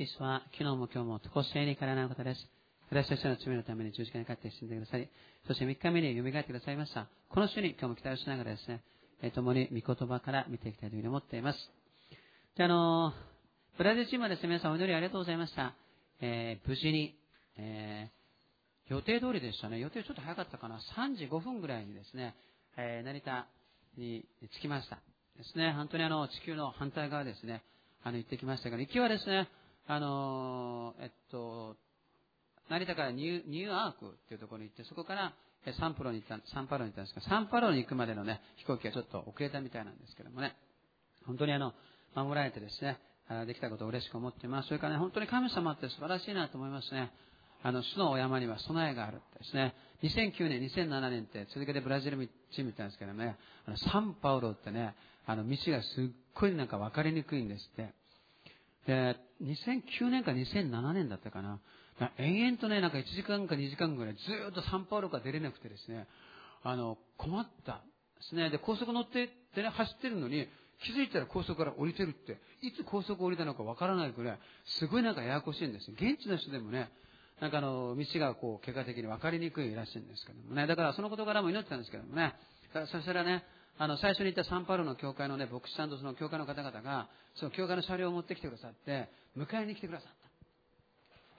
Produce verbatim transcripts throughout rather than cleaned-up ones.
キリストは昨日も今日も常しえに変わらない方です。私たちの罪のために十字架にかかって死んでくださり、そしてみっかめに蘇ってくださいました。この主に今日も期待をしながらですね、共に御言葉から見ていきたいというふうに思っています。で、あの、ブラジルチームはですね、皆さんお祈りありがとうございました。えー、無事に、えー、予定通りでしたね。予定ちょっと早かったかな。さんじごふんぐらいにですね、えー、成田に着きましたですね。本当にあの地球の反対側ですね、あの行ってきましたが、行きはですね、あのー、えっと成田からニュー、ニューアークっていうところに行って、そこからサンパロに行ったサンパロに行ったんですが、サンパロに行くまでのね飛行機がちょっと遅れたみたいなんですけどもね、本当にあの守られてですね、できたことを嬉しく思っています。それからね、本当に神様って素晴らしいなと思いますね。あの主のお山には備えがあるですね。にせんきゅうねん、にせんななねんって続けてブラジルチーム行ったんですけどね、あのサンパウロってね、あの道がすっごいなんか分かりにくいんですって。で、にせんきゅうねんかにせんななねんだったかな。延々とね、なんかいちじかんかにじかんぐらいずっとサンパウロから出れなくてですね、あの困ったですね。で、高速乗ってってね、走ってるのに気づいたら高速から降りてるって、いつ高速降りたのかわからないくらいすごいなんかややこしいんです。現地の人でもね、なんかあの道がこう結果的に分かりにくいらしいんですけどもね。だからその事柄も祈ってたんですけどもね。だからそしたらね、あの最初に言ったサンパウロの教会のね、牧師さんとその教会の方々がその教会の車両を持ってきてくださって迎えに来てくださった。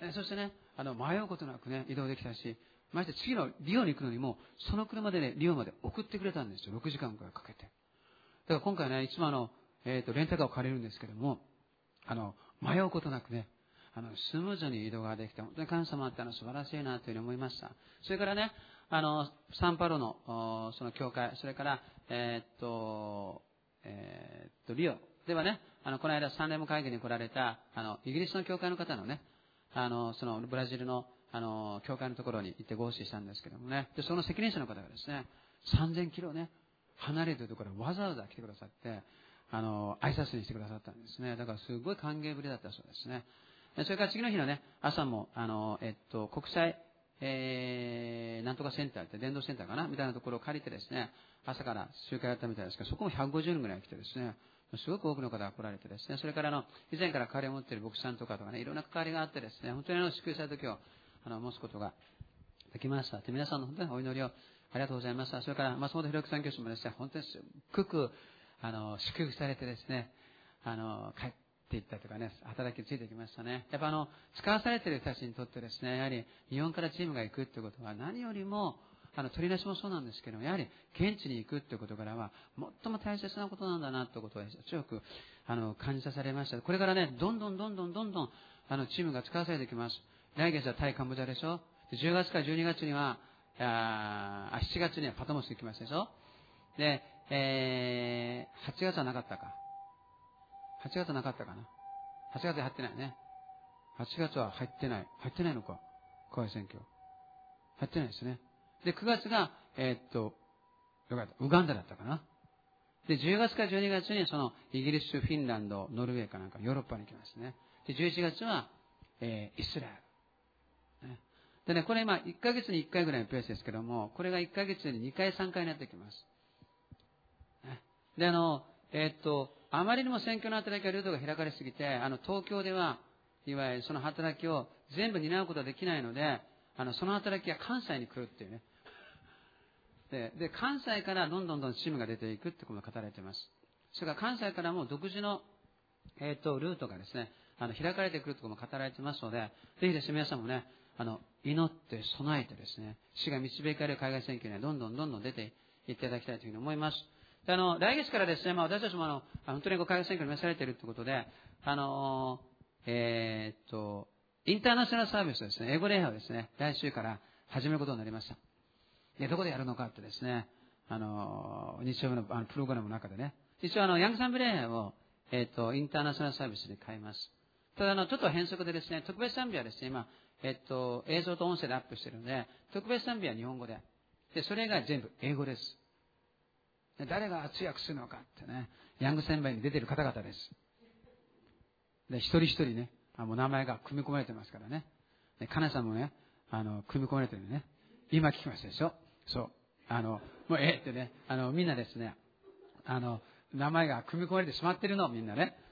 えそしてね、あの迷うことなくね移動できたし、まして次のリオに行くのにもその車でねリオまで送ってくれたんですよ。ろくじかんくらいかけて。だから今回ね、いつもあの、えーとレンタカーを借りるんですけども、あの迷うことなくね、あのスムーズに移動ができて、本当に神様ってのは素晴らしいなというふうに思いました。それからね、あのサンパウロのその教会、それからえー、っとえー、っとリオではね、あのこの間サンレモ会議に来られたあのイギリスの教会の方のね、あのそのブラジルのあの教会のところに行って合祀したんですけどもね、でその責任者の方がですね、さんぜんキロね離れているところにわざわざ来てくださって、あの挨拶にしてくださったんですね。だからすごい歓迎ぶりだったそうですね。それから次の日のね、朝も、あの、えっと、国際、えー、なんとかセンターって、伝道センターかなみたいなところを借りてですね、朝から集会やったみたいですけど、そこもひゃくごじゅうにんぐらい来てですね、すごく多くの方が来られてですね、それからあの、以前から関わりを持っている牧師さんとかとかね、いろんな関わりがあってですね、本当にあの、祝福された時を、あの、持つことができました。で、皆さんの本当にお祈りをありがとうございました。それから、松本弘樹さん教師もですね、本当にすっごく、あの、祝福されてですね、あの、帰って、っていったとかね、働きついてきましたね。やっぱあの、使わされている人たちにとってですね、やはり日本からチームが行くということは何よりも、あの、取り出しもそうなんですけども、やはり現地に行くということからは、最も大切なことなんだなということを強く、あの、感じさせられました。これからね、どんどんどんどんどんどん、あの、チームが使わされてきます。来月はタイ、カンボジアでしょ。じゅうがつからじゅうにがつには、あしちがつにはパトモスに来ますでしょ。で、えー、はちがつはなかったか。はちがつはなかったかな。はちがつは入ってないね。はちがつは入ってない。入ってないのか。国会選挙。入ってないですね。で、くがつが、えー、っと、よかった。ウガンダだったかな。で、じゅうがつからじゅうにがつにそのイギリス、フィンランド、ノルウェーかなんかヨーロッパに来ますね。で、じゅういちがつは、えー、イスラエル。ね、でね、これ今いっかげつにいっかいぐらいのペースですけども、これがいっかげつににかいさんかいになってきます。ね、で、あの、えー、っと、あまりにも選挙の働きがルートが開かれすぎて、あの、東京では、いわゆるその働きを全部担うことはできないので、あの、その働きが関西に来るっていうね。で、で関西からどんどんどんチームが出ていくってことが語られています。それから関西からも独自の、えー、っと、ルートがですね、あの、開かれてくるところも語られていますので、ぜひですね、皆さんもね、あの、祈って備えてですね、主が導かれる海外選挙にはどんどんどんどん出ていっていただきたいというふうに思います。であの来月からですね、まあ、私たちもあの本当に海外選挙に召されているということで、あのえー、っとインターナショナルサービスですね、英語礼拝をですね、来週から始めることになりました。でどこでやるのかってですね、あの日曜日のあのプログラムの中でね、一応あのヤングサンブ礼拝を、えー、っとインターナショナルサービスで変えます。ただあのちょっと変則でですね、特別賛美はですね、今、えー、っと映像と音声でアップしているので、特別賛美は日本語で、でそれ以外全部英語です。誰が通訳するのかってね、ヤングセンバイに出ている方々です。で、一人一人ね、あもう名前が組み込まれてますからね。で、カナさんもね、あの、組み込まれてるね。今聞きましたでしょ。そう。あの、もうええってね、あの、みんなですね、あの、名前が組み込まれてしまっているの、みんなね。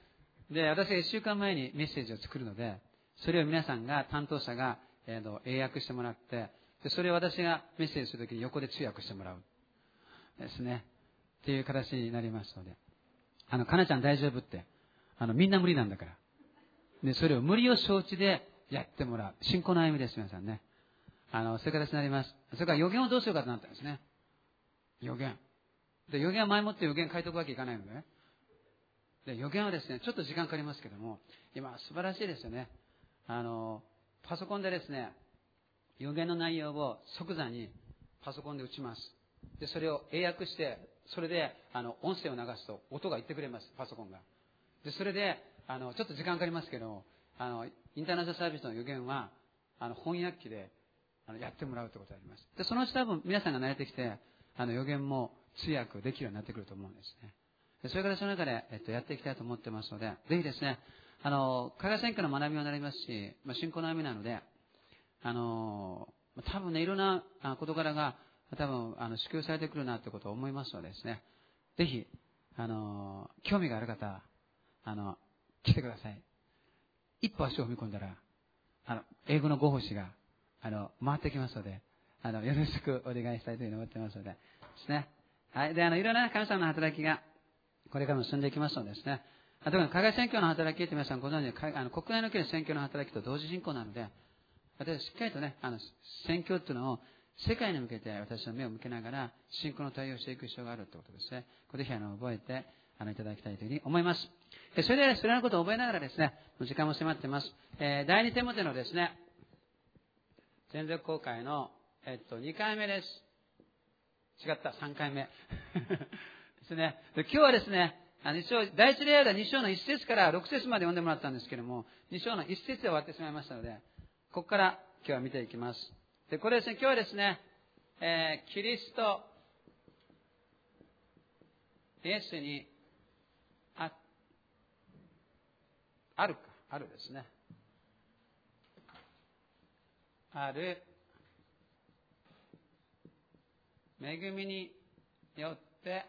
で、私がいっしゅうかんまえにメッセージを作るので、それを皆さんが、担当者が、えー、と英訳してもらって、でそれを私がメッセージするときに横で通訳してもらう。ですね。っていう形になりますので。あの、かなちゃん大丈夫って。あの、みんな無理なんだから。で、それを無理を承知でやってもらう。信仰の歩みです、皆さんね。あの、そういう形になります。それから予言をどうしようかとなったんですね。予言。で、予言は前もって予言書いておくわけいかないのでね。で、予言はですね、ちょっと時間かかりますけども、今素晴らしいですよね。あの、パソコンでですね、予言の内容を即座にパソコンで打ちます。で、それを英訳して、それで、あの、音声を流すと音が言ってくれます、パソコンが。で、それで、あの、ちょっと時間かかりますけど、あの、インターネットサービスの予言は、あの、翻訳機で、あの、やってもらうということがあります。で、そのうち多分皆さんが慣れてきて、あの、予言も通訳できるようになってくると思うんですね。で、そういう形の中で、えっと、やっていきたいと思ってますので、ぜひですね、あの、海外選挙の学びになりますし、まあ、信仰の歩みなので、あの、多分ね、いろんな事柄が、多分、あの、支給されてくるなということを思いますのでですね、ぜひ、あの、興味がある方、あの、来てください。一歩足を踏み込んだら、あの、英語のご奉仕が、あの、回ってきますので、あの、よろしくお願いしたいというふうに思ってますので、ですね。はい。で、あの、いろんな神様の働きが、これからも進んでいきますのでですね、特に海外選挙の働きって皆さんご存知で、あの、国内の県選挙の働きと同時進行なので、私はしっかりとね、あの、選挙っていうのを世界に向けて私の目を向けながら、信仰の対応をしていく必要があるということですね。これぜひあの、覚えて、あの、いただきたいというふうに思います。それでは、それらのことを覚えながらですね、時間も迫っています。えー、第二テモテのですね、全属公開の、えっと、にかいめです。違った、さんかいめ。ですね。で、今日はですね、あの一応、第一例ではに章のいち節からろく節まで読んでもらったんですけれども、に章のいち節で終わってしまいましたので、ここから今日は見ていきます。で、これですね、今日はですね、えー、キリスト、イエスに、あ、あるか、あるですね。ある、恵みによって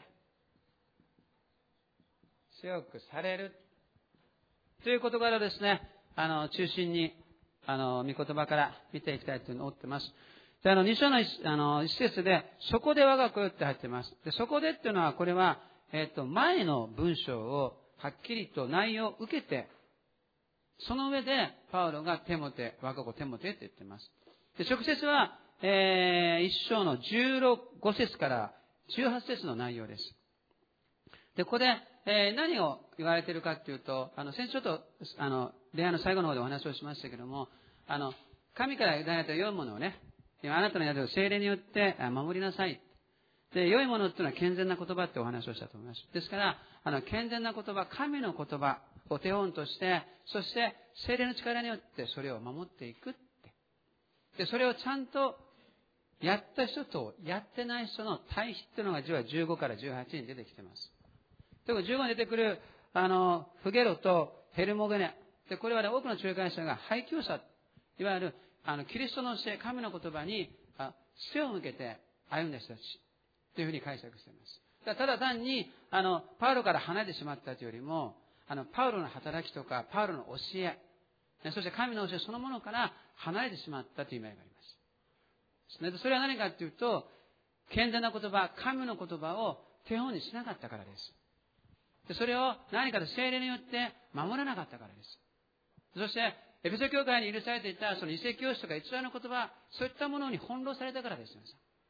強くされるという事柄をですね、あの、中心に、あの、御言葉から見ていきたいというふうに思っています。で、あの、に章の一、あの、一節で、そこで我が子よって入っています。で、そこでっていうのは、これは、えっと、前の文章をはっきりと内容を受けて、その上で、パウロがテモテ、我が子テモテって言っています。で、直接は、えー、一章のじゅうろく、ご節からじゅうはち節の内容です。で、ここで、えー、何を言われているかというと、あの、先週ちょっと、あの、礼拝の最後の方でお話をしましたけども、あの、神から委ねた良いものをね、あなたのやる聖霊によって守りなさい。で、良いものっていうのは健全な言葉ってお話をしたと思います。ですから、あの、健全な言葉、神の言葉を手本として、そして聖霊の力によってそれを守っていくって。で、それをちゃんとやった人とやってない人の対比っていうのがじゅうごからじゅうはちに出てきています。特にじゅうごに出てくる、あの、フゲロとヘルモゲネ。で、これは、ね、多くの仲介者が廃墟者、いわゆる、あの、キリストの教え、神の言葉に、あ背を向けて歩んだ人たち、というふうに解釈しています。だただ単に、あの、パウロから離れてしまったというよりも、あの、パウロの働きとか、パウロの教え、そして神の教えそのものから離れてしまったという意味合いがあります。それは何かというと、健全な言葉、神の言葉を手本にしなかったからです。でそれを何かと聖霊によって守らなかったからです。そして、エペソ教会に許されていたその異世教師とか偽りの言葉、そういったものに翻弄されたからです。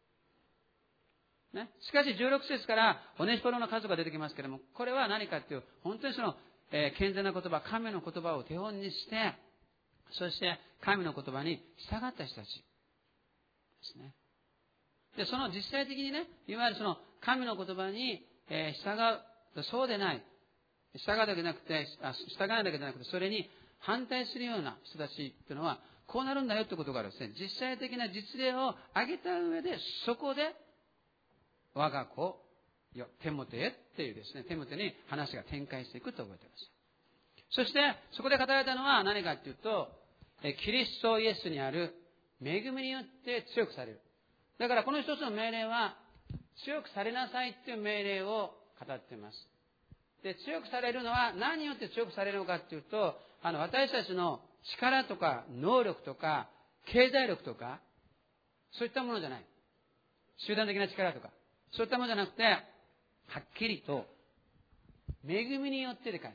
ね、しかしじゅうろく節からオネシポロの数が出てきますけれども、これは何かという、本当にその、えー、健全な言葉、神の言葉を手本にして、そして神の言葉に従った人たちですね。で、その実際的にね、いわゆるその神の言葉に、えー、従う、そうでない。従うだけじゃなくて、従わないだけじゃなくて、それに反対するような人たちっていうのは、こうなるんだよってことがあるんですね。実際的な実例を挙げた上で、そこで、我が子よ、テモテへっていうですね、テモテに話が展開していくと覚えています。そして、そこで語られたのは何かっていうと、キリストイエスにある恵みによって強くされる。だからこの一つの命令は、強くされなさいっていう命令を語っています。 で、強くされるのは何によって強くされるのかっていうと、あの、私たちの力とか能力とか経済力とか、そういったものじゃない。集団的な力とか、そういったものじゃなくて、はっきりと、恵みによってで書いてあり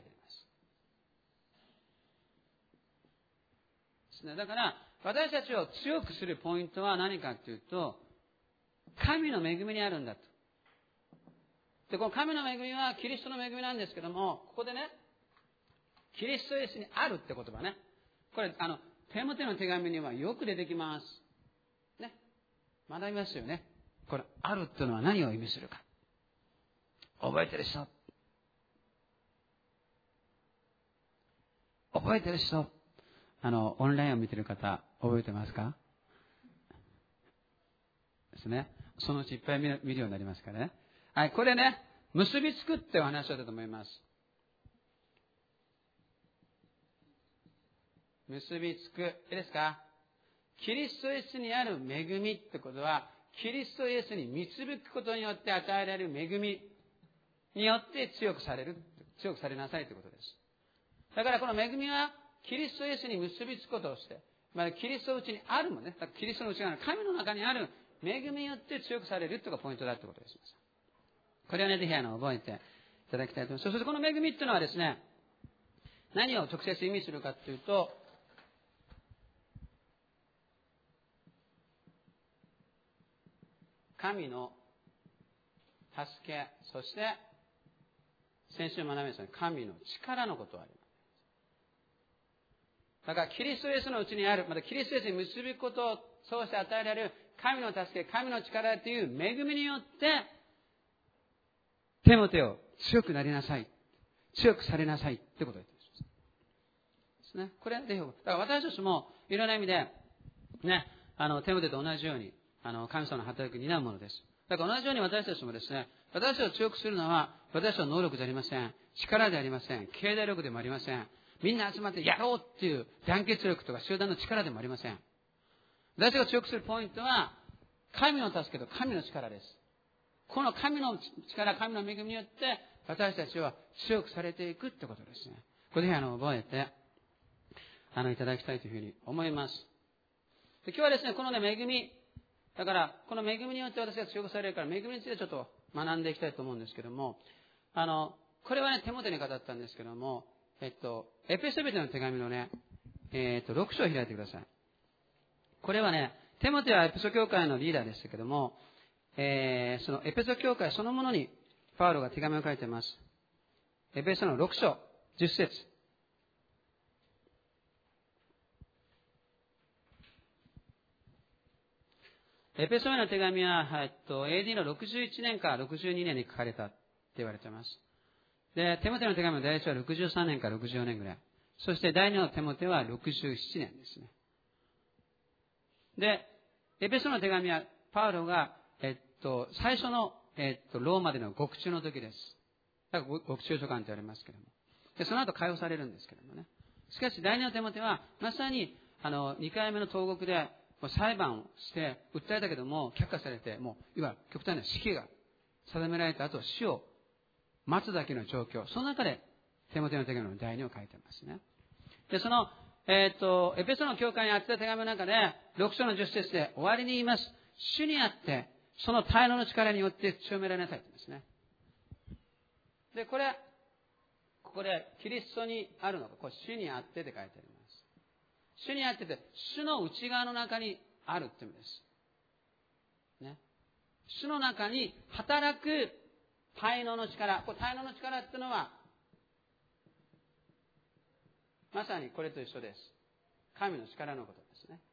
ます。だから、私たちを強くするポイントは何かというと、神の恵みにあるんだと。で、この神の恵みはキリストの恵みなんですけども、ここでね、キリストイエスにあるって言葉ね。これ、あの、テモテの手紙にはよく出てきます。ね。学びますよね。これ、あるっていうのは何を意味するか。覚えてる人。覚えてる人。あの、オンラインを見てる方、覚えてますか？ですね。そのうちいっぱい見る、見るようになりますからね。はい、これね、結びつくってお話だったと思います。結びつく。いいですか？キリストイエスにある恵みってことは、キリストイエスに導くことによって与えられる恵みによって強くされる、強くされなさいということです。だからこの恵みは、キリストイエスに結びつくことをして、まあ、キリストのうちにあるもんね、キリストの内側の神の中にある恵みによって強くされるというのがポイントだということです。これをね、ぜひあの覚えていただきたいと思います。そしてこの恵みっていうのはですね、何を直接意味するかというと、神の助け、そして先週学びましたね、神の力のことをあります。だからキリストイエスのうちにある、またキリストイエスに結びことをそうして与えられる神の助け、神の力という恵みによってテモテを強くなりなさい、強くされなさいってことを言っています。ですね。これはぜひ、だから私たちもいろんな意味でね、あのテモテと同じようにあの神様の働きを担うものです。だから同じように私たちもですね、私たちを強くするのは私たちの能力じゃありません、力でありません、経済力でもありません。みんな集まってやろうっていう団結力とか集団の力でもありません。私たちが強くするポイントは神の助けと神の力です。この神の力、神の恵みによって私たちは強くされていくってことですね。これであの覚えてあのいただきたいというふうに思います。で今日はですね、このね恵み、だからこの恵みによって私が強くされるから恵みについてちょっと学んでいきたいと思うんですけども、あのこれはねテモテに語ったんですけども、えっとエペソビテの手紙のね、えっとろく章を開いてください。これはね、テモテはエペソ教会のリーダーでしたけども、えー、そのエペソ教会そのものにパウロが手紙を書いています。エペソのろく章じゅっ節。エペソへの手紙は、えっと、エーディー のろくじゅういちねんからろくじゅうにねんに書かれたって言われています。で、テモテの手紙の第一はろくじゅうさんねんからろくじゅうよねんぐらい。そして第二のテモテはろくじゅうななねんですね。で、エペソの手紙はパウロが、えっと、最初の、えっと、ローマでの獄中の時です。だから獄中書簡と言われますけども。で、その後解放されるんですけどもね。しかし第二のテモテは、まさに、あの、にかいめの投獄で、裁判をして訴えたけども却下されて、もういわゆる極端な死刑が定められた後、死を待つだけの状況、その中でテモテの手紙の第二を書いてますね。でその、えー、っとエペソの教会に宛てた手紙の中でろく章のじゅっ節で終わりに言います。主にあってその大能の力によって強められなさいと言いますね。でこれここでキリストにあるのか、これ主にあってって書いてあります。主にあってて、主の内側の中にあるって意味です。ね。主の中に働く大能の力。これ大能の力っていうのは、まさにこれと一緒です。神の力のことですね。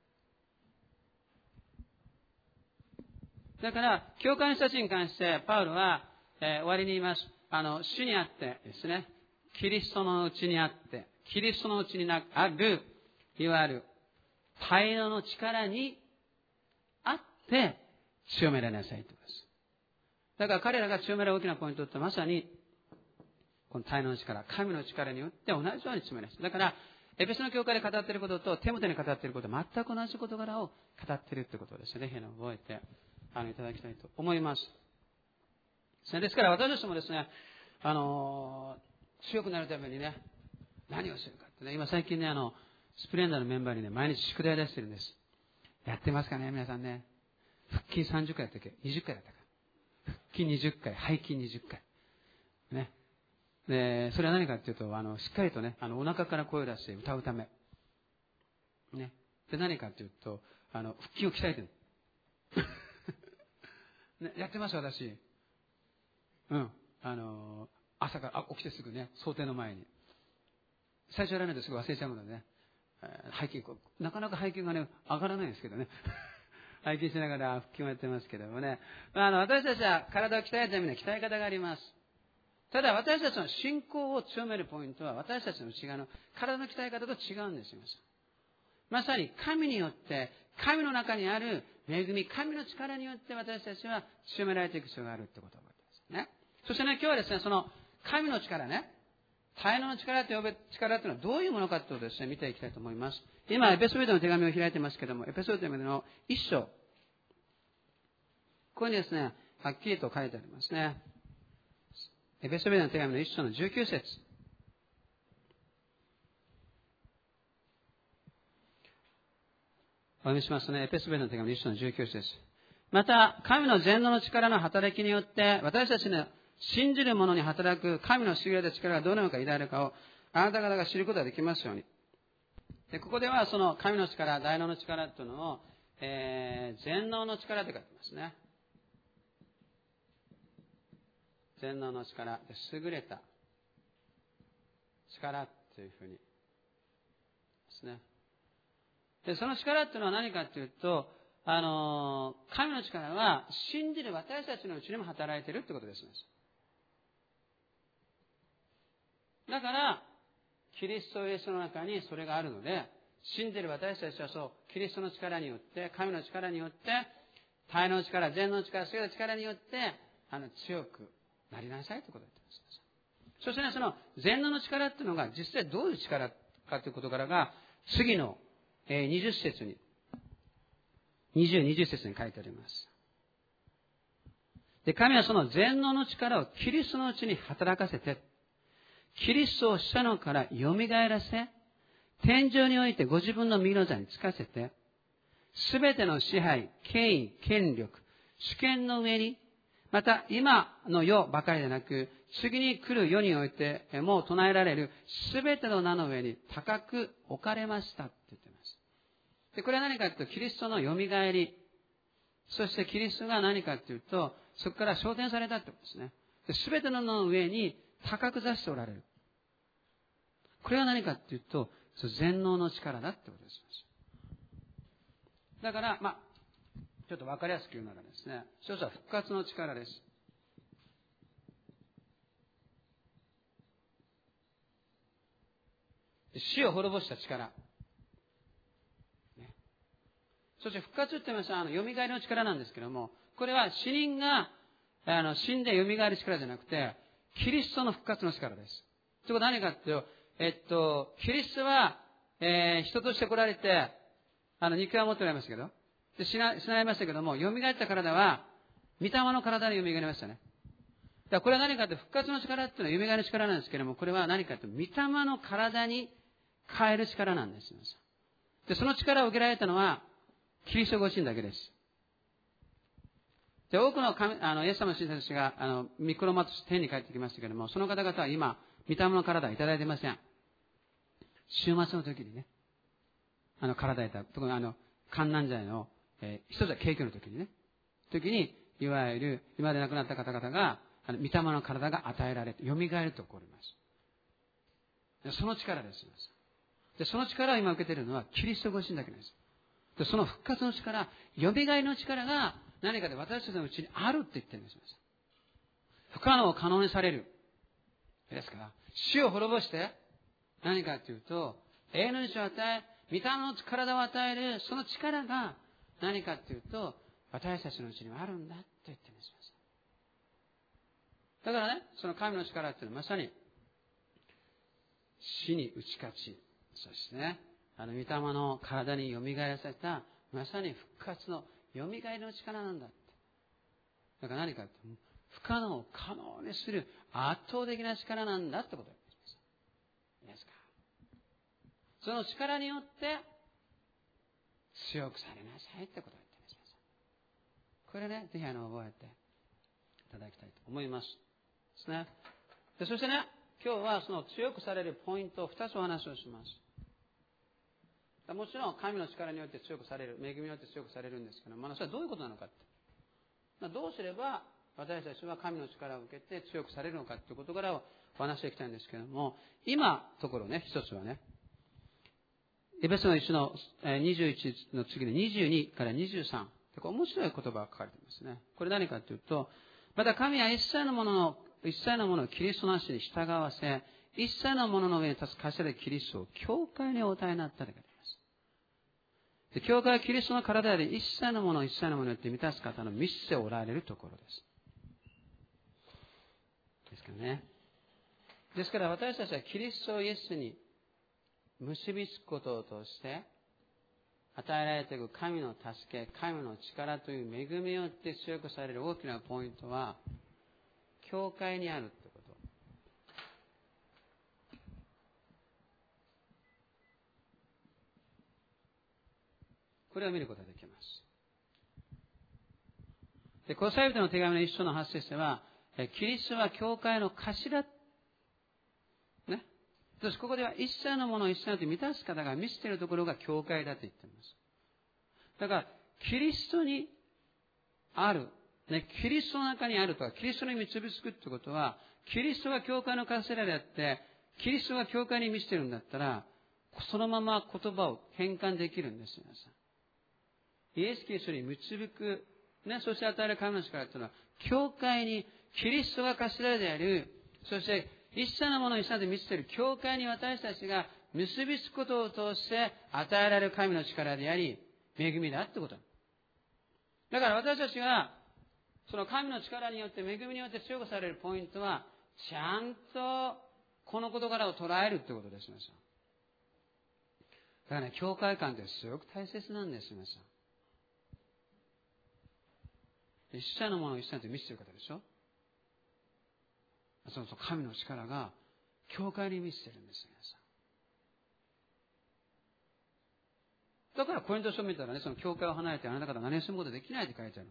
だから、教会の人たちに関して、パウロは、えー、終わりに言います。あの、主にあってですね、キリストのうちにあって、キリストのうちにある、いわゆる大能の力にあって強められなさいということです。だから彼らが強められる大きなポイントってまさにこの大能の力、神の力によって同じように強められます。だからエペソの教会で語っていることとテモテに語っていることは全く同じ事柄を語っているということですね。ぜひ覚えてあのいただきたいと思います。ですから私たちもですね、 あのー、強くなるためにね、何をするかってね、今最近ね、あの、スプレンダーのメンバーにね、毎日宿題出してるんです。やってますかね、皆さんね。腹筋さんじゅっかいやったっけ ?にじゅっかいだったか。腹筋にじゅっかい、背筋にじゅっかい。ね。で、それは何かっていうと、あの、しっかりとね、あの、お腹から声を出して歌うため。ね。で、何かっていうと、あの、腹筋を鍛えてる。ね、やってます、私。うん。あの、朝から、あ、起きてすぐね、想定の前に。最初やらないとすぐ忘れちゃうのでね。背筋、なかなか背筋がね、上がらないんですけどね。背筋しながら腹筋をやってますけどもね。あの、私たちは体を鍛えるためには鍛え方があります。ただ私たちの信仰を強めるポイントは、私たちの内側の体の鍛え方と違うんですよ。まさに神によって、神の中にある恵み、神の力によって私たちは強められていく必要があるってことを覚えてますね。そしてね、今日はですね、その神の力ね、才能の力と呼べ力というのはどういうものかということをですね、見ていきたいと思います。今、エペソビトの手紙を開いてますけども、エペソビトの一章。ここにですね、はっきりと書いてありますね。エペソビトの手紙の一章のじゅうきゅう節。お読みしますね。エペソビトの手紙の一章のじゅうきゅう節。また、神の全能の力の働きによって、私たちの信じる者に働く神の優れた力がどのような偉大なのかをあなた方が知ることができますように。で、ここではその神の力、大能の力というのを、えー、全能の力と書いてますね。全能の力、優れた力というふうにですね。で、その力っていうのは何かというと、あのー、神の力は信じる私たちのうちにも働いているってことです。だから、キリストイエスの中にそれがあるので、信じる私たちはそう、キリストの力によって、神の力によって、大能の力、全能の力、優れた力によって、あの、強くなりなさいということを言ってます。そしてね、その全能の力っていうのが実際どういう力かということからが、次のにじゅっ節に、にじゅう、にじゅっ節に書いてあります。で、神はその全能の力をキリストのうちに働かせて、キリストを死者のから蘇らせ、天上においてご自分の右の座につかせて、すべての支配、権威、権力、主権の上に、また今の世ばかりでなく、次に来る世においてもう唱えられるすべての名の上に高く置かれましたって言っています。で、これは何かというと、キリストの蘇り、そしてキリストが何かというと、そこから昇天されたってことですね。すべての名の上に高く座しておられる。これは何かというと、全能の力だってことです。だから、まあ、ちょっと分かりやすく言うならですね、一つは復活の力です。死を滅ぼした力。ね、そして復活って言いましたら、あの、蘇りの力なんですけども、これは死人が、あの、死んで蘇る力じゃなくて、キリストの復活の力です。ということは何かっていうと、えっと、キリストは、えー、人として来られて、あの、肉は持っておられましたけど、で死な、死なれましたけども、蘇った体は、御霊の体に蘇りましたね。だからこれは何かというと、復活の力っていうのは蘇りの力なんですけども、これは何かというと、御霊の体に変える力なんです。で、その力を受けられたのは、キリストご自身だけです。で、多くの神、あの、イエス様の信者たちが、あの、御心として天に帰ってきましたけども、その方々は今、御霊の体はいただいてません。週末の時にね、あの、体いた、特にあの、観覧罪の、えー、一つは景挙の時にね、時に、いわゆる、今まで亡くなった方々が、あの、御霊の体が与えられて、蘇ると起こります。で、その力です。で、その力を今受けているのは、キリストご自身だけです。で、その復活の力、蘇りの力が、何かで私たちのうちにあるって言ってるんです。不可能を可能にされる。ですから、死を滅ぼして、何かというと、永遠の命を与え、御霊の体を与える、その力が何かというと、私たちのうちにはあるんだと言っています。だからね、その神の力っていうのはまさに、死に打ち勝ち、そしてね、あの御霊の体に蘇らせた、まさに復活の蘇りの力なんだって。だから何かというと、 不可能を可能にする圧倒的な力なんだってことです。いいですか。その力によって強くされなさいってことを言ってます。これね、ぜひあの覚えていただきたいと思います。ですね。で、そしてね、今日はその強くされるポイントをふたつお話をします。もちろん神の力によって強くされる、恵みによって強くされるんですけど、まあ、それはどういうことなのかって。どうすれば私たちは神の力を受けて強くされるのかということからお話していきたいんですけども、今ところね、一つはね、エペソのいちのにじゅういちの次のにじゅうにからにじゅうさん、これ面白い言葉が書かれていますね。これ何かというと、また神は一切のものの一切のものをキリストなしに従わせ、一切のものの上に立つ頭でキリストを教会にお与えになったと書いてあります。で、教会はキリストの体で一切のものを一切のものによって満たす方の密しておられるところです。ですからね。ですから私たちはキリストイエスに結びつくことを通して与えられていく神の助け、神の力という恵みによって強くされる大きなポイントは教会にあるってこと。これを見ることができます。で、コロサイ人の手紙の一章のはち節では、キリストは教会の頭。ね。そしてここでは一切のものを一切のと満たす方が見せているところが教会だと言っています。だから、キリストにある。ね、キリストの中にあるとは、キリストに導くということは、キリストが教会の頭であって、キリストが教会に見せているんだったら、そのまま言葉を変換できるんです、皆さん。イエス・キリストに導く、ね、そして与える神の力というのは、教会にキリストが頭である、そして一切のものを一切で見せている教会に私たちが結びつくことを通して与えられる神の力であり、恵みだってこと。だから私たちが、その神の力によって、恵みによって強くされるポイントは、ちゃんとこの事柄を捉えるってことです、皆さん。だからね、教会観ってすごく大切なんです、皆さん。一切のものを一切で見せている方でしょ。その神の力が教会に見せているんです、皆さん。だからコリント書を見たらね、その教会を離れてあなた方は何をすることできないって書いてある。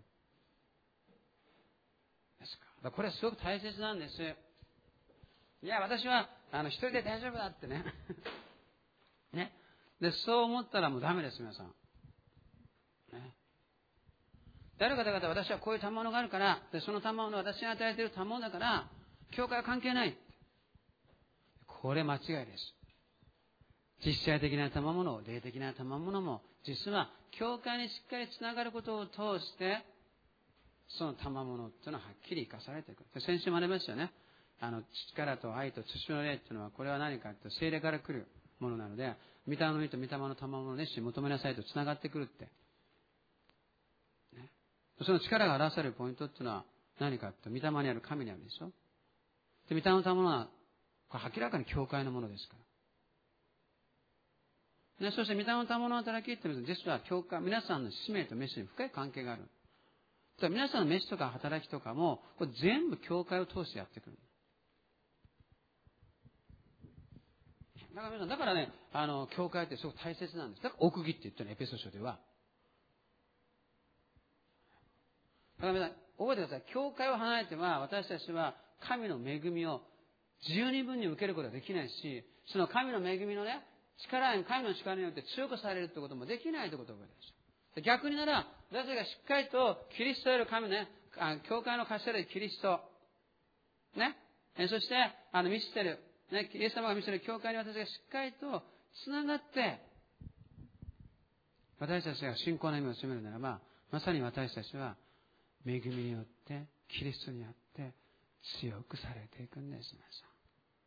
ですか。だからこれはすごく大切なんです。いや、私はあの一人で大丈夫だってね。ね。で、そう思ったらもうダメです、皆さん。ね。誰か々、私はこういう賜物があるから、でその賜物を私に与えている賜物だから、教会は関係ない。これ間違いです。実際的な賜物、霊的な賜物も、実は教会にしっかりつながることを通して、その賜物というのははっきり生かされていく。先週もありましたよね。あの、力と愛と土の霊というのは、これは何かというと、聖霊から来るものなので、御霊の意と御霊の賜物を熱心に求めなさいとつながってくるって。ね、その力が表されるポイントっていうのは何かというと、御霊にある神にあるでしょ。で、御霊の賜物は、これ明らかに教会のものですから。ね、そして、御霊の賜物の働きっていうのは、実は教会、皆さんの使命とメッセージに深い関係がある。だから皆さんの飯とか働きとかも、これ全部教会を通してやってくる。だから皆さん、だからね、あの、教会ってすごく大切なんです。だから奥義って言ったの、エペソ書では。だから皆さん、覚えてください。教会を離れては、私たちは神の恵みを十二分に受けることができないし、その神の恵みのね、力に、神の力によって強くされるということもできないということを覚えてください。逆になら、私たちがしっかりとキリストより神ね、教会の頭でキリスト、ね、そして、あの、見せてる、ね、イエス様が見せる教会に私がしっかりとつながって、私たちが信仰の意味を進めるならば、まさに私たちは、恵みによって、キリストにあって、強くされていくんです、皆さん。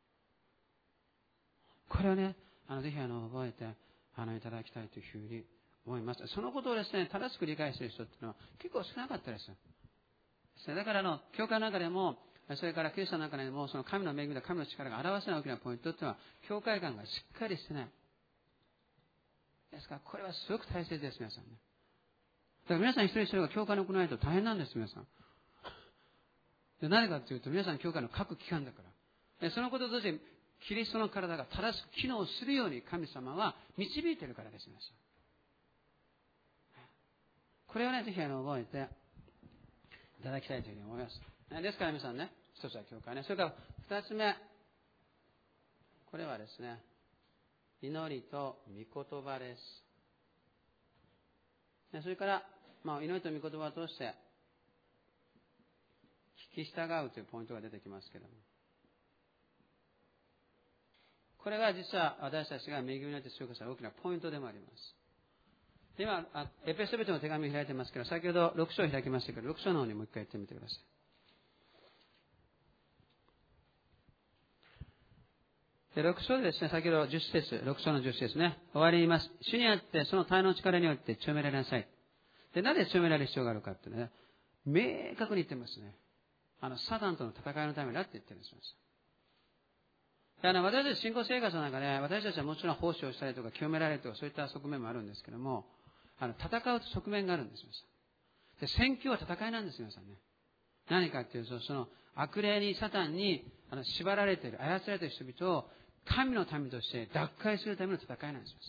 これをね、あの、ぜひあの、覚えて、あの、いただきたいというふうに思います。そのことをですね、正しく理解している人っていうのは結構少なかったです。だからあの、教会の中でも、それからキリストの中でも、その神の恵みと神の力が表せない大きなポイントっていうのは、教会観がしっかりしてない。ですから、これはすごく大切です、皆さんね。だから皆さん一人一人が教会に行わないと大変なんです、皆さん。 で何かというと、皆さん教会の各機関だから。でそのこととして、キリストの体が正しく機能するように神様は導いているからです。皆さん。これをね、ぜひあの覚えていただきたいというふうに思います。ですから皆さんね、一つは教会ね。それから二つ目。これはですね、祈りと御言葉です。それから、まあ、祈りと御言葉を通して、聞き従うというポイントが出てきますけれども。これが実は私たちが恵みによって強化される大きなポイントでもあります。今、エペソビトの手紙を開いてますけど、先ほどろく章を開きましたけど、ろく章の方にもう一回言ってみてください。でろく章でですね、先ほどじゅっ節、ろく章のじゅっ節ね、終わりに言います。主にあってその体の力によって強められなさい。で、なぜ強められる必要があるかってね、明確に言ってますね。あの、サタンとの戦いのためだって言ってるんですよ。あの私たち信仰生活の中で、私たちはもちろん奉仕をしたりとか清められるとかそういった側面もあるんですけども、あの戦う側面があるんですよ。で、宣教は戦いなんですよ、皆さんね。何かっていうと、その悪霊に、サタンにあの縛られている、操られている人々を神の民として奪回するための戦いなんですよ。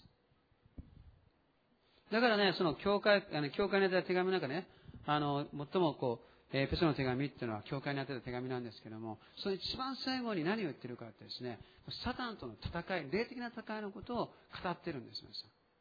だからね、その教会、あの教会に宛てた手紙の中でね、あの最もこうエペソの手紙っていうのは教会に宛てた手紙なんですけども、その一番最後に何を言ってるかってですね、サタンとの戦い、霊的な戦いのことを語ってるんですよ。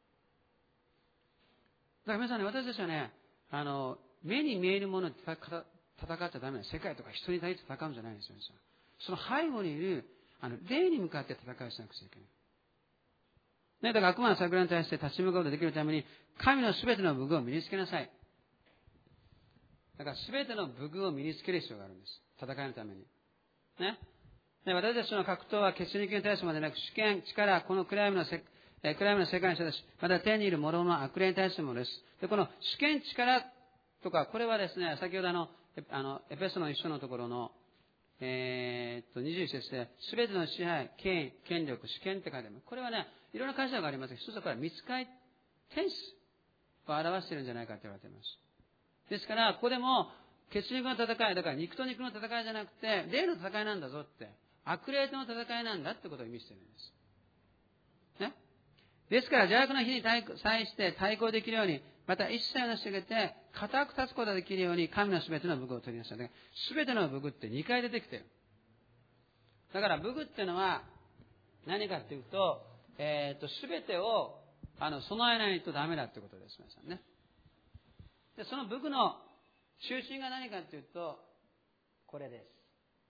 だから皆さんね、私たちはね、あの目に見えるもので戦っちゃダメな世界とか人に対して戦うんじゃないんですよ。その背後にいるあの霊に向かって戦いをしなくちゃいけない。ね、だから悪魔の桜に対して立ち向かうことができるために、神のすべての武具を身につけなさい。だからすべての武具を身につける必要があるんです。戦いのために。ね。で私たちの格闘は血肉に対してまでなく、主権、力、この暗闇のせ、え暗闇の世界の人たち、また天にいる諸々悪霊に対してもです。で、この主権、力とか、これはですね、先ほどあの、あのエペソの一緒のところの、えー、っと、にじゅういち節で、すべての支配、権威、権力、主権って書いてあります。これはね、いろんな解釈がありますが、一つはこれは御使い天使を表しているんじゃないかと言われています。ですから、ここでも、血肉の戦い、だから肉と肉の戦いじゃなくて、霊の戦いなんだぞって、悪霊との戦いなんだってことを意味しているんです。ね。ですから、邪悪の日に対して対抗できるように、また一切を成し遂げて、固く立つことができるように、神のすべての武具を取りなさい。すべての武具ってにかい出てきている。だから、武具っていうのは、何かっていうと、えっと、すべてを、あの、備えないとダメだってことです、皆さんね。で、その武具の中心が何かというと、これです。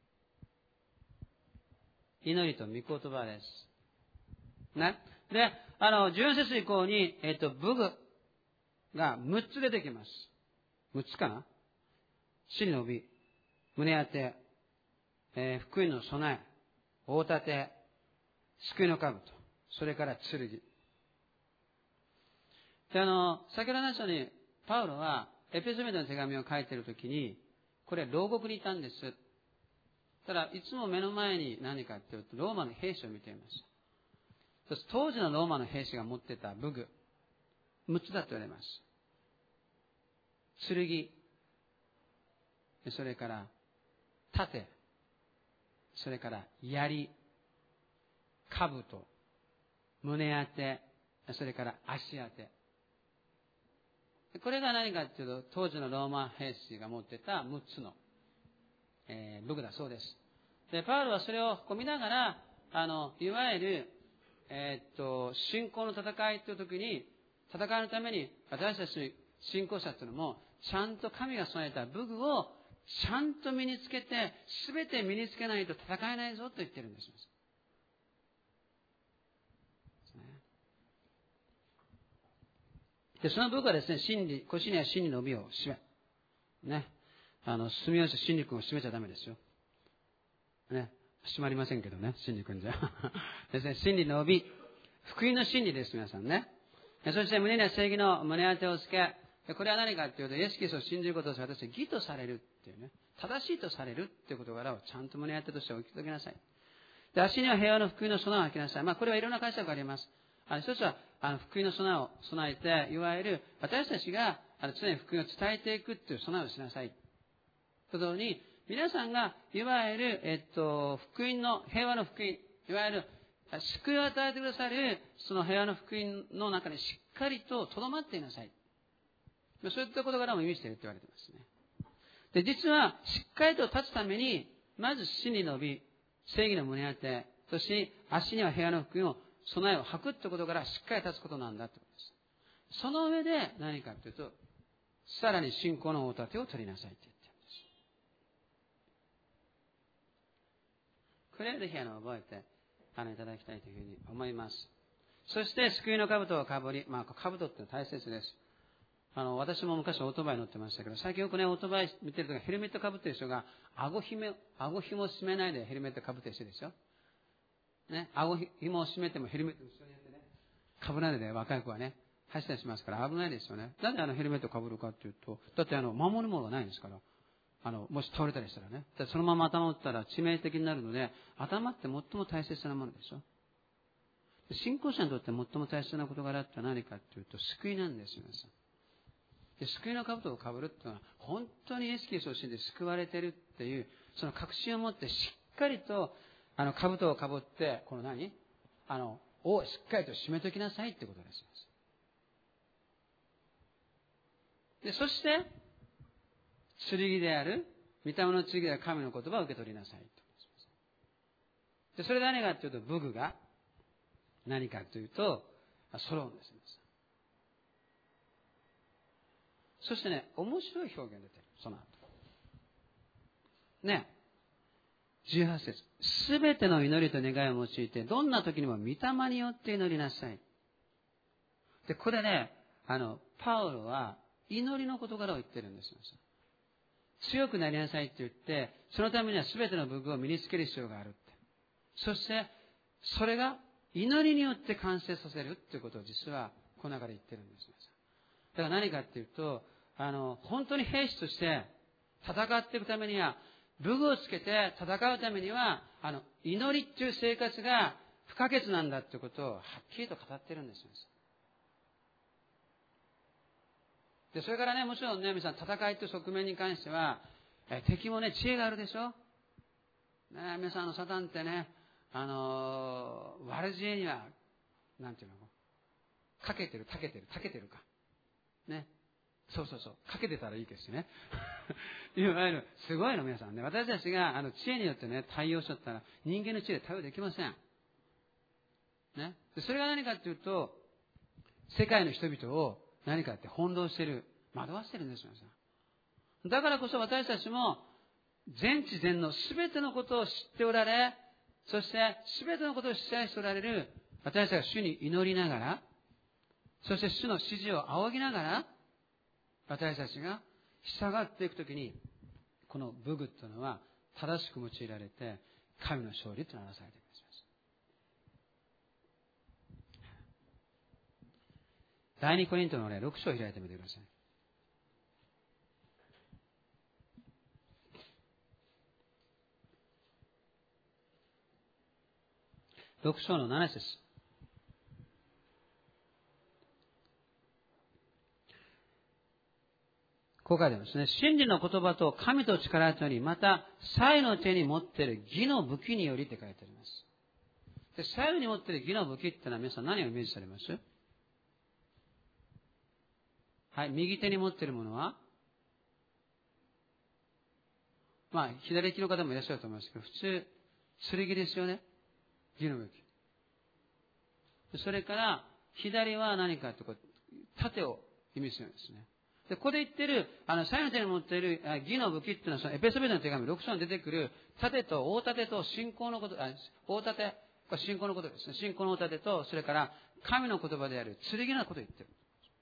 祈りと御言葉です。ね。で、あの、じゅうよん節以降に、えっと、武具がむっつ出てきます。むっつかな？真の帯、胸当て、えー、福音の備え、大盾、救いの兜、それから剣。で、あの、先ほどの話に、パウロはエペソビトの手紙を書いているときに、これ牢獄にいたんです。ただ、いつも目の前に何かというと、ローマの兵士を見ていました。当時のローマの兵士が持っていた武具、むっつだと言われます。剣、それから盾、それから槍、兜、胸当て、それから足当て。これが何かというと、当時のローマ兵士が持っていたむっつの、えー、武具だそうです。で、パウロはそれを見ながら、あの、いわゆる、えー、っと、信仰の戦いという時に、戦いのために私たち信仰者というのも、ちゃんと神が備えた武具をちゃんと身につけて、すべて身につけないと戦えないぞと言ってるんです。で、その武具はですね、真理、腰には真理の帯を締め、ね、あの、住み寄せ真理君を締めちゃダメですよ。ね、締まりませんけどね、真理君じゃ。ですね、真理の帯、福音の真理です、皆さんね。そして胸には正義の胸当てをつけ、これは何かというと、イエス・キリストを信じることを私は義とされるっていうね、正しいとされるっていう事柄をちゃんと胸当てとして置き届けなさい。で、足には平和の福音の備えを履きなさい。まあ、これはいろんな解釈があります。あの一つは、あの福音の備えを備えて、いわゆる私たちがあの常に福音を伝えていくっていう備えをしなさい。と同時に、 皆さんが、いわゆる、えっと、福音の、平和の福音、いわゆる、救いを与えてくださる、その平和の福音の中にしっかりと留まっていなさい。そういったことからも意味していると言われていますね。で、実は、しっかりと立つために、まず死に伸び、正義の胸当て、そして足には平和の福音を、備えを履くってことからしっかり立つことなんだということです。その上で何かというと、さらに信仰の大盾を取りなさいと言っているんです。これをぜひあの覚えてあのいただきたいというふうに思います。そして救いの兜をかぶり、まあ兜って大切です。あの私も昔オートバイ乗ってましたけど、最近よくねオートバイ見てるときヘルメットかぶってる人が顎ひめ顎ひもを締めないでヘルメットかぶってる人ですよ。ね、顎ひもを締めてもヘルメット後ろにやってね、かぶらないで若い子はね走ったりしますから危ないですよね。なんであのヘルメットをかぶるかっていうと、だってあの守るものがないんですから。あのもし倒れたりしたらね、そのまま頭を打ったら致命的になるので、頭って最も大切なものでしょ。信仰者にとって最も大切な事柄って何かというと救いなんですよ。皆さんで、救いの兜をかぶるっていうのは本当にイエス・キリストを信じて救われているっていうその確信を持ってしっかりとあの兜をかぶって、この何あのをしっかりと締めときなさいってことです。で、そして剣である御霊の剣である神の言葉を受け取りなさいと。で、それで何かというと、武具が何かというと揃うんです。そしてね、面白い表現出てる。その後ね、じゅうはち節、すべての祈りと願いを用いてどんな時にも御霊によって祈りなさい。で、これね、あのパウロは祈りの事柄を言ってるんですよ。強くなりなさいって言って、そのためには全ての武具を身につける必要があるって。そしてそれが祈りによって完成させるっていうことを実はこの中で言ってるんです。だから何かっていうと、あの本当に兵士として戦っていくためには、武具をつけて戦うためにはあの祈りっていう生活が不可欠なんだっていうことをはっきりと語ってるんですよ。で、それからね、もちろんね、皆さん、戦いという側面に関しては、え敵もね、知恵があるでしょ。ね、皆さん、あのサタンってね、あのー、悪知恵には、なんていうの、かけてる、たけてる、たけてるか。ね。そうそうそう。かけてたらいいですね。いわゆる、すごいの、皆さんね。私たちが、あの、知恵によってね、対応しちゃったら、人間の知恵で対応できません。ね。で、それが何かっていうと、世界の人々を、何かって翻弄している、惑わせてるんですよ。だからこそ私たちも全知全能全てのことを知っておられ、そして全てのことを支配しておられる私たちが主に祈りながら、そして主の指示を仰ぎながら、私たちが従っていくときに、この武具というのは正しく用いられて神の勝利とならされています。第二コリントのね、ろく章を開いてみてください。ろく章のなな節。こう書いてありますね。真理の言葉と神と力とに、また、才の手に持っている義の武器によりって書いてあります。で、才に持っている義の武器ってのは皆さん何をイメージされます？はい、右手に持っているものは、まあ、左利きの方もいらっしゃると思いますけど、普通、剣ですよね。義の武器。それから、左は何かというと、盾を意味するんですね。で、ここで言ってる、あの、才の手に持っている義の武器っていうのは、そのエペソビトの手紙ろく章に出てくる、盾と大盾と信仰のこと、あ、大盾、これ信仰のことですね。信仰の大盾と、それから、神の言葉である剣のことを言ってる。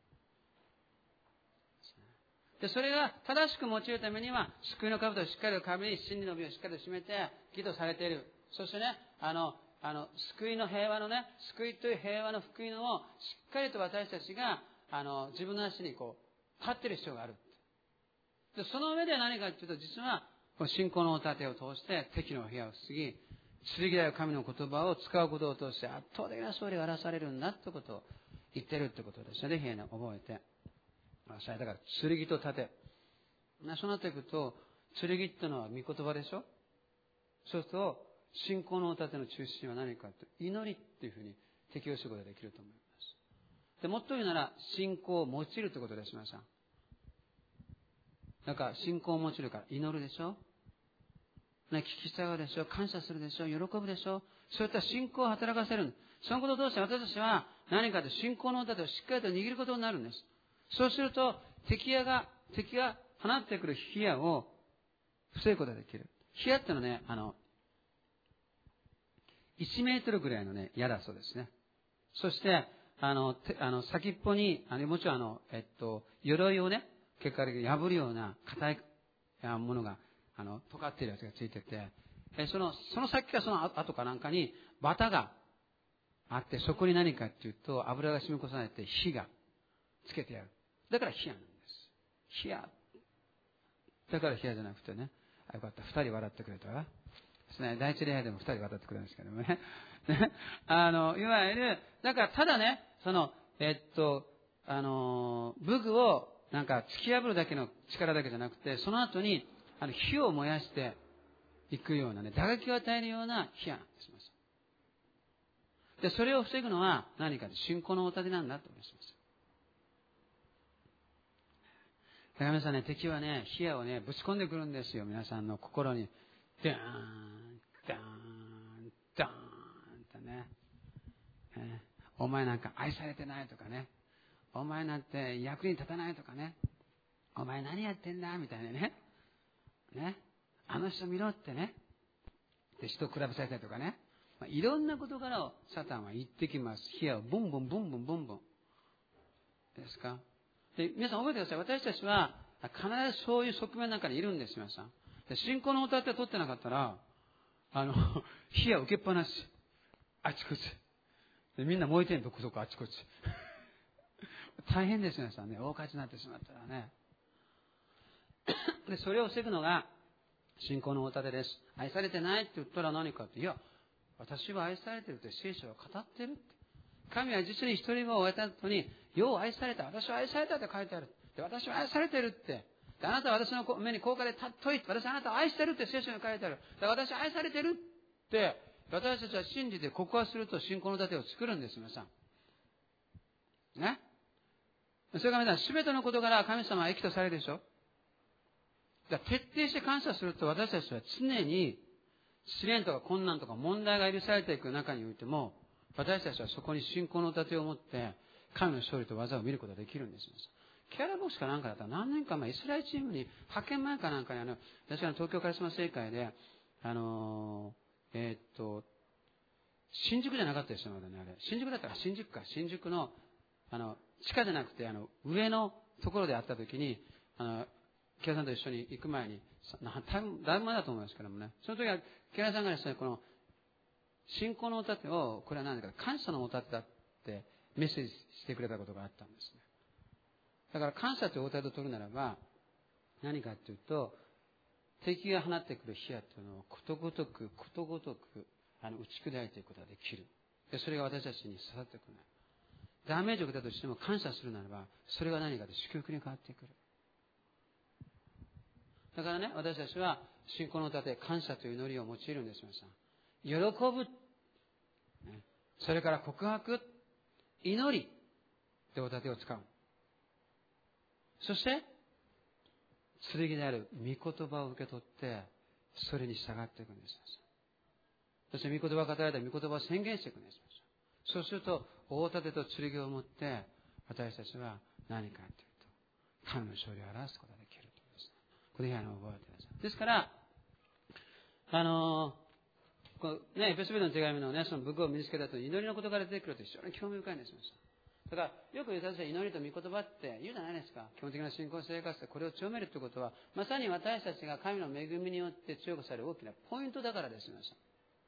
で、それが正しく用いるためには、救いの兜をしっかりとかぶり、真理の帯をしっかりと締めて、義とされている。そしてね、あの、あの、救いの平和のね、救いという平和の福音を、しっかりと私たちが、あの、自分の足にこう、立っている必要がある。で、その上で何かというと、実は、この信仰の盾を通して、敵の部屋を防ぎ、剣である神の言葉を使うことを通して、圧倒的な勝利が表されるんだということを言ってるということですね。ぜひね、覚えて。だから、剣と盾。そうなっていくと、 剣ってのは御言葉でしょ。そうすると、信仰のお盾の中心は何かというと、祈りっていうふうに適用することができると思います。で、もっと言うなら、信仰を用いるということです、皆さん。だから、信仰を用いるから祈るでしょ。ね、聞き従うでしょ。感謝するでしょ。喜ぶでしょ。そういった信仰を働かせる。そのことを通して私たちは何かと信仰のお盾をしっかりと握ることになるんです。そうすると、敵矢が、敵が放ってくる火矢を防ぐことができる。火矢ってのはね、あの、いちメートルぐらいのね、矢だそうですね。そして、あの、てあの先っぽに、あのもちろんあの、えっと、鎧をね、結果的に破るような硬いものが、あの、尖っているやつがついてて、えその、その先かその後かなんかに、綿があって、そこに何かっていうと、油が染み越されて火がつけてやる。だから火矢なんです。火矢。だから火矢じゃなくてね、あ、よかった、二人笑ってくれたわ。ですね、第一礼拝でも二人笑ってくれるんですけどもね。ね、あの、いわゆる、だからただね、その、えっと、あの、武具を、なんか突き破るだけの力だけじゃなくて、その後に、あの、火を燃やしていくようなね、打撃を与えるような火矢なんです。で、それを防ぐのは何かで信仰のお盾なんだと思います。だから皆さんね、敵はね、火矢をね、ぶち込んでくるんですよ。皆さんの心に。ダーン、ダーン、ダーンってね。ね、お前なんか愛されてないとかね。お前なんて役に立たないとかね。お前何やってんだみたいなね。ね。あの人見ろってね。で、人を比べされたりとかね。まあ、いろんな事柄をサタンは言ってきます。火矢をボンボンボンボンボンボン。ですか。で、皆さん覚えてください。私たちは必ずそういう側面の中にいるんです、皆さん。で、信仰のお盾を取ってなかったら、あの、火矢受けっぱなし。あちこち。で、みんな燃えてんどこそこあちこち。大変です、皆さんね。大火事になってしまったらね。で、それを防ぐのが信仰のお盾です。愛されてないって言ったら何かって、いや、私は愛されてるって聖書は語ってるって。神は実に一人子を終えた後に、よう愛された、私は愛されたって書いてある。で、私は愛されてるって。で、あなたは私の目に高価で尊い。私はあなたを愛してるって聖書に書いてある。で、私は愛されてるって、私たちは信じて告白すると信仰の盾を作るんです、皆さん。ね。それから皆さん、すべてのことから神様は益とされるでしょ。だから徹底して感謝すると私たちは常に試練とか困難とか問題が許されていく中においても、私たちはそこに信仰の盾を持って神の勝利と技を見ることができるんです。キャラボックスかなんかだったら何年か前、イスラエルチームに派遣前かなんかにあの、私は東京カリスマ聖会で、あのー、えー、っと、新宿じゃなかったですよ、まだね、あれ。新宿だったら新宿か、新宿の、あの、地下じゃなくて、あの、上のところで会った時に、あの、木原さんと一緒に行く前に、だいぶ前だと思いますけどもね、その時は、木原さんがですね、この、信仰のお盾を、これは何だか、感謝のお盾だってメッセージしてくれたことがあったんですね。だから感謝というお盾を取るならば、何かというと、敵が放ってくる火矢というのをことごとく、ことごとく、あの、打ち砕いていくことができる。で、それが私たちに刺さってくる。ダメージを受けたとしても感謝するならば、それが何かで祝福に変わってくる。だからね、私たちは信仰の盾、感謝という祈りを用いるんです、皆さん。喜ぶ、ね、それから告白、祈りでお盾を使う。そして剣である御言葉を受け取ってそれに従っていくんです。そして御言葉が語られた御言葉を宣言していくんです。そうすると大盾と剣を持って私たちは何かというと神の勝利を表すことができるということです。これ以外の覚えてください。ですからあのー、こうね、エペソビトの手紙のね、その武具を身につけたと祈りの事から出てくると非常に興味深いんです。だからよく私は祈りと御言葉って言うじゃないですか。基本的な信仰生活でこれを強めるということは、まさに私たちが神の恵みによって強くされる大きなポイントだからです。皆さ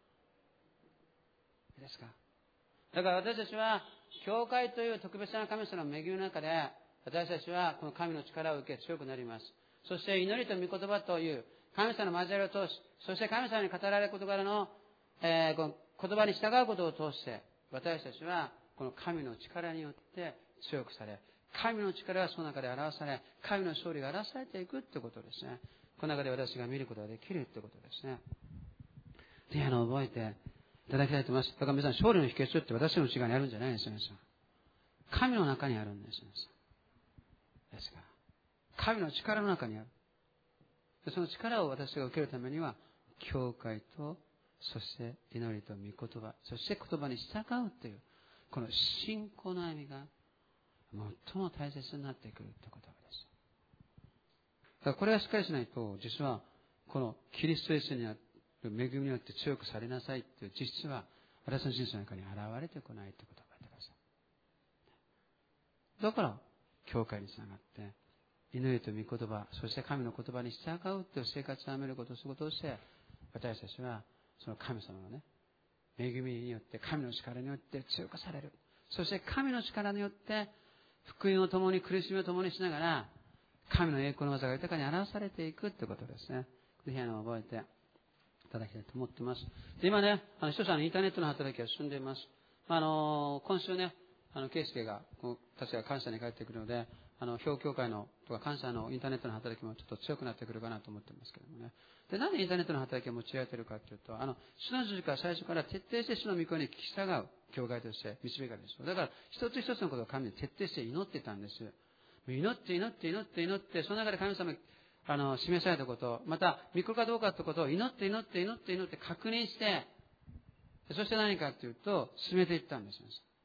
ん。いいですか。だから私たちは教会という特別な神様の恵みの中で私たちはこの神の力を受け強くなります。そして祈りと御言葉という神様の交わりを通し、そして神様に語られる事柄の、えー、この言葉に従うことを通して私たちはこの神の力によって強くされ、神の力がその中で表され、神の勝利が表されていくということですね。 この中で私が見ることができるということですね。ぜひあの覚えていただきたいと思います。だから皆さん、勝利の秘訣って私の内側にあるんじゃないですよ、皆さん。神の中にあるんです、皆さん。ですから、神の力の中にある。その力を私が受けるためには、教会と、そして祈りと御言葉、そして言葉に従うという、この信仰の歩みが最も大切になってくるということです。だからこれがしっかりしないと、実はこのキリストイエスにある恵みによって強くされなさいという実質は私の人生の中に現れてこないということを覚えてください。だから教会につながって祈りと御言葉、そして神の言葉に従うという生活を歩めることをすることをして、私たちはその神様のね、恵みによって神の力によって強くされる。そして神の力によって福音を共に苦しみを共にしながら神の栄光の技が豊かに表されていくということですね。ぜひあの覚えていただきたいと思っています。で今ね、あの視聴者のインターネットの働きが進んでいます。あの今週ね、あの圭介が確か感謝に帰ってくるので、あの表教会のとか感謝のインターネットの働きもちょっと強くなってくるかなと思ってますけどもね。でなんでインターネットの働きが用いられているかというと、あの主の十字架は最初から徹底して主の御声に聞き従う教会として導かれるんですよ。だから一つ一つのことを神に徹底して祈っていたんです。祈って祈って祈って祈って、その中で神様にあの示されたこと、また御子かどうかということを祈って祈って祈って祈って確認して、そして何かというと進めていったんです。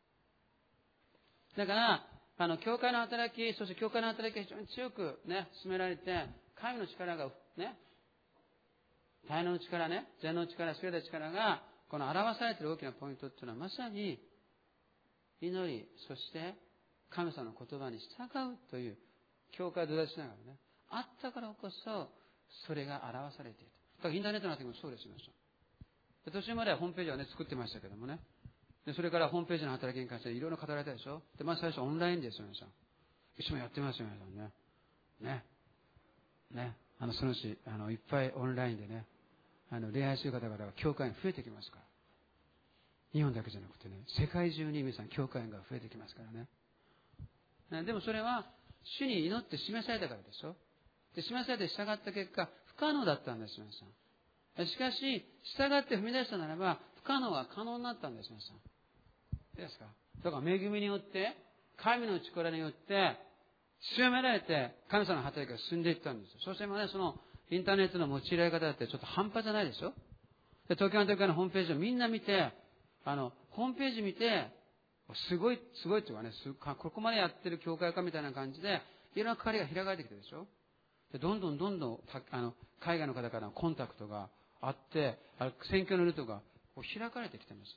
だからあの教会の働き、そして教会の働きが非常に強くね進められて、神の力がね、大能の力ね、全能の力、優れた力がこの表されている大きなポイントっていうのはまさに祈り、そして神様の言葉に従うという教会を土台しながらね、あったからこそそれが表されている。だからインターネットの時もそうですよ。で途中まではホームページはね作ってましたけどもね。でそれからホームページの働きに関していろいろ語られたでしょ。でまず最初オンラインですよ皆さん。いつもやってますよ皆さんね。ね。ね。あのそのうちあのいっぱいオンラインでね、あの礼拝する方々が教会に増えてきますから。日本だけじゃなくてね、世界中に皆さん教会が増えてきますからね。ねでもそれは主に祈って示されたからでしょ。で示されて従った結果不可能だったんです皆さん。しかし従って踏み出したならば不可能が可能になったんです皆さん。ですか。だから恵みによって神の力によって強められて神様の働きが進んでいったんですよ。そして今ね、そのインターネットの用いられ方だってちょっと半端じゃないでしょ。で東京の時からのホームページをみんな見て、あのホームページ見てすごいすごいというかね、ここまでやってる教会かみたいな感じでいろんな係が開かれてきてるでしょ。でどんどんどんどんあの海外の方からのコンタクトがあって、あの宣教のルートがこう開かれてきてます。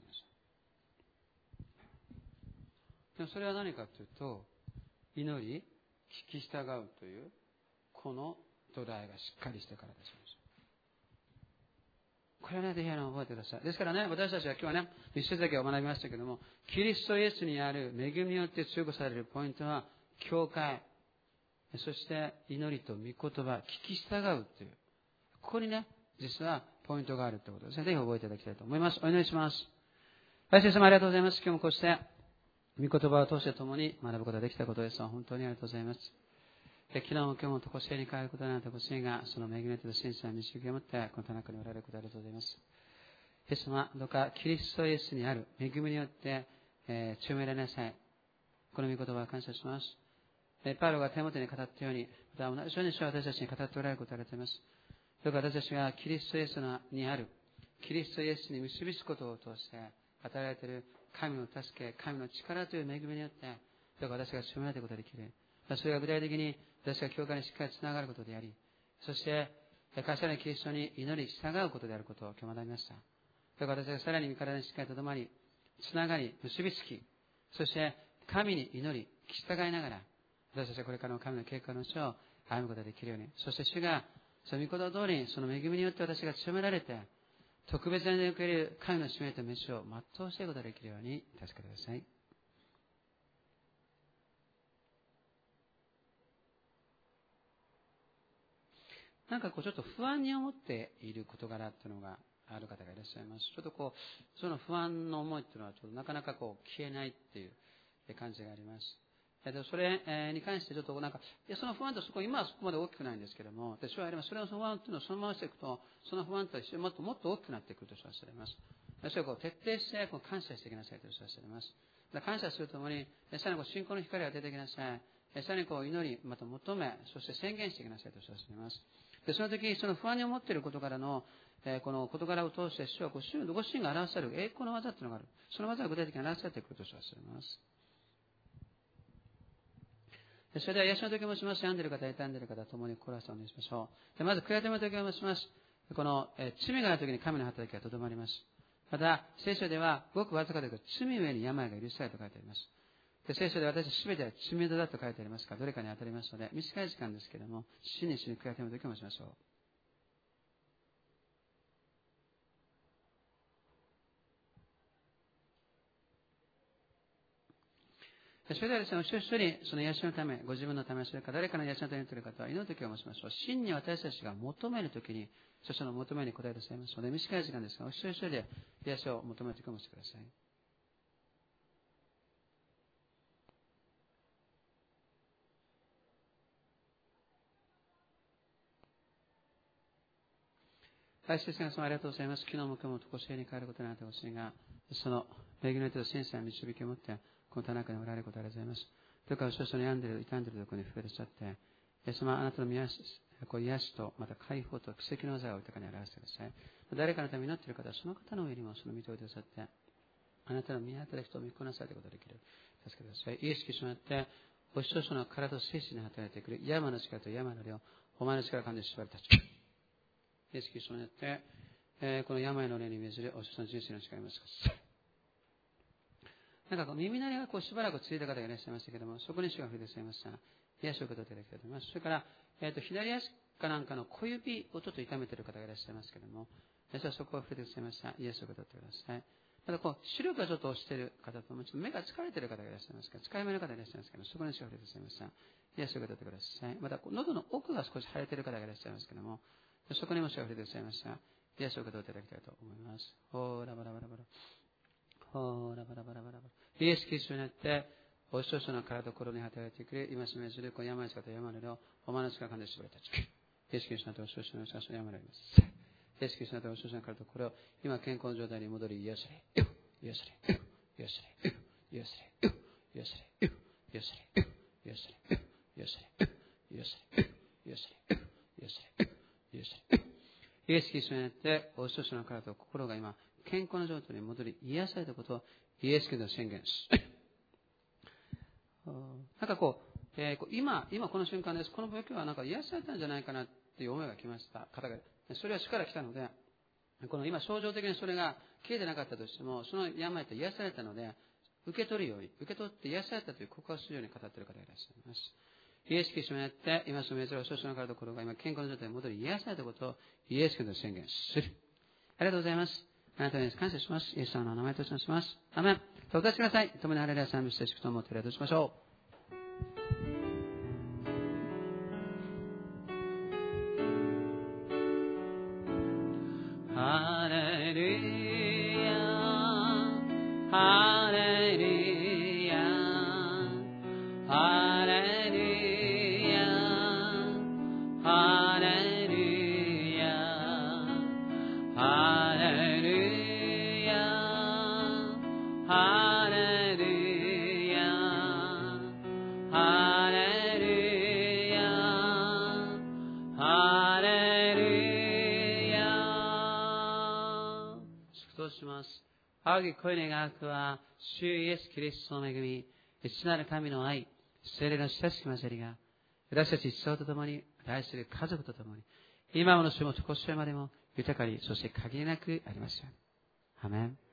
でもそれは何かというと、祈り、聞き従うというこの土台がしっかりしてからです。これはね、ぜひ覚えてください。ですからね、私たちは今日はね、一節だけを学びましたけども、キリストイエスにある恵みによって強くされるポイントは、教会、そして祈りと御言葉、聞き従うという、ここにね、実はポイントがあるということですね。ぜひ覚えていただきたいと思います。お祈りします。はい、先生もありがとうございます。今日もこうして、御言葉を通して共に学ぶことができたことです。本当にありがとうございます。昨日も今日もとこしえに変えることなどご支援がその恵みと真摯な導きを持ってこの田中におられることありがとうございます。イエス様、どうかキリストイエスにある恵みによって、えー、強められなさい。この御言葉を感謝します。えー、パウロが手元に語ったように、また同じように主は私たちに語っておられることをありがとうございます。どうか私たちがキリストイエスにあるキリストイエスに結びつくことを通して与えられている神の助け、神の力という恵みによって、どうか私が強められることができる。それが具体的に私が教会にしっかりつながることであり、そして頭にキリストに祈り従うことであることを今日学びました。だから私がさらに身体にしっかりとどまり、つながり、結びつき、そして神に祈り、聞き従いながら、私たちはこれからの神の計画の書を歩むことができるように、そして主がその御言葉通りにその恵みによって私が強められて、特別に受ける神の使命と飯を全うしていくことができるように助けてください。なんかこうちょっと不安に思っている事柄っていうのがある方がいらっしゃいます。ちょっとこうその不安の思いっていうのはちょっとなかなかこう消えないっていう感じがあります。 えっと、それに関してちょっとなんか、いやその不安とそこ、今はそこまで大きくないんですけども、で、それはそれをその不安というのをそのまましていくと、その不安とは一緒にもっともっと大きくなってくるとおっしゃいます。それをこう徹底してこう感謝していきなさいとおっしゃいます。感謝するとともに、さらにこう信仰の光が出てきなさい。さらにこう祈り、また求め、そして宣言していきなさいとおっしゃいます。で、その時、その不安に思っている事柄の、えー、この事柄を通して、主はご主のご自身が表される栄光の技というのがある。その技が具体的に表されてくるとおっしゃいます。それでは、癒しの時もします。病んでいる方、痛んでいる方、共に心をお願いしましょう。でまず、悔やみの時もします。この、えー、罪がある時に神の働きがとどまります。また、聖書では、ごくわずかで罪ゆえに病が許されたと書いてあります。で聖書で私すべては罪人だと書いてありますから、どれかに当たりますので、短い時間ですけれども、真に主に悔やみの時もしましょう。それではですね、一人一人、その癒しのため、ご自分のため、それから誰かの癒しのためにという方は、祈る時を申しましょう。真に私たちが求める時に、その求めに応えてくださいますので、短い時間ですが、一人一人で癒しを求める時を申してください。大切な様、ありがとうございます。昨日も今日もとこしえに帰ることになってほしいが、その恵みの手とセンサーの導きを持って、この田中におられることをありがとうございます。どうか少々病んでいる、傷んでいるところに触れてしゃって、そのあなたの癒し、こう癒しと、また解放と奇跡の技を豊かに表してください。誰かのために祈っている方は、その方の上にもその見ておいてくださって、あなたの見当たる人を見こなされることができる。助けてください。イエス・キリストによって、お一つの体と精神に働いてくる山の力と山の量、お前の力を感じて縛り立ち。イエス・キリストによって、えー、この病の霊に命じるお一つの人生の力をますか。なんかこう耳鳴りがこうしばらく続いた方がいらっしゃいましたけども、そこに主が触れてくださいました。癒しを受け取っていただきたいと思います。それから、えー、と左足かなんかの小指をちょっと痛めている方がいらっしゃいますけども、私はそこを触れてくださいました。癒しを受け取ってください。またこう視力がちょっと落ちている方とも、ちょっと目が疲れている方がいらっしゃいますから、使い目の方がいらっしゃいますけども、そこに主が触れてくださいました。癒しを受け取ってください。また喉の奥が少し腫れている方がいらっしゃいますけども、そこにも主が触れてくださいました。癒しを受け取っていただきたいと思います。ほーらばらばらばら。ほーらばらばらばらばら。イエス・キリストによって、お一つの体と心に働いてくれ、今しめするこの山の力と山の量、お前の力を感じて絞り立ち。イエス・キリストによってお一つの力と山の量です。イエス・キリストによってお一つの体とこれを今健康の状態に戻り、癒され、癒され、癒され、癒され、癒され、癒され、癒され、癒され、癒され、癒され、癒され、癒され。イエス・キリストによってお一つの体と心が今健康な状態に戻り癒されたことをイエス・キリストの宣言です。なんかこう、えー、今、今この瞬間です。この病気はなんか癒されたんじゃないかなっていう思いが来ました方が、それは主から来たので、この今症状的にそれが消えてなかったとしても、その病って癒されたので、受け取るように、受け取って癒されたという告白するように語っている方がいらっしゃいます。イエス・キリストによって、今その珍しいその体ところが今健康な状態に戻り癒されたことをイエス・キリストに宣言する。ありがとうございます。あなたに感謝します。イエス様の名前とします。アメン。お立ちください。共にハレルヤ賛美して祝祷を持ってお願いしましょう。ハレルヤ、ハレルヤ、ハレルヤ、ハレルヤ、ハレルヤ、ハレルヤ、ハレルヤ、ハレルヤ。祝祷します。仰ぎ声願うくは、主イエス・キリストの恵み、父なる神の愛、聖霊の親しき交わりが、私たち一層とともに、愛する家族とともに、今もの主も常しえまでも、豊かに、そして限りなくありますように。アメン。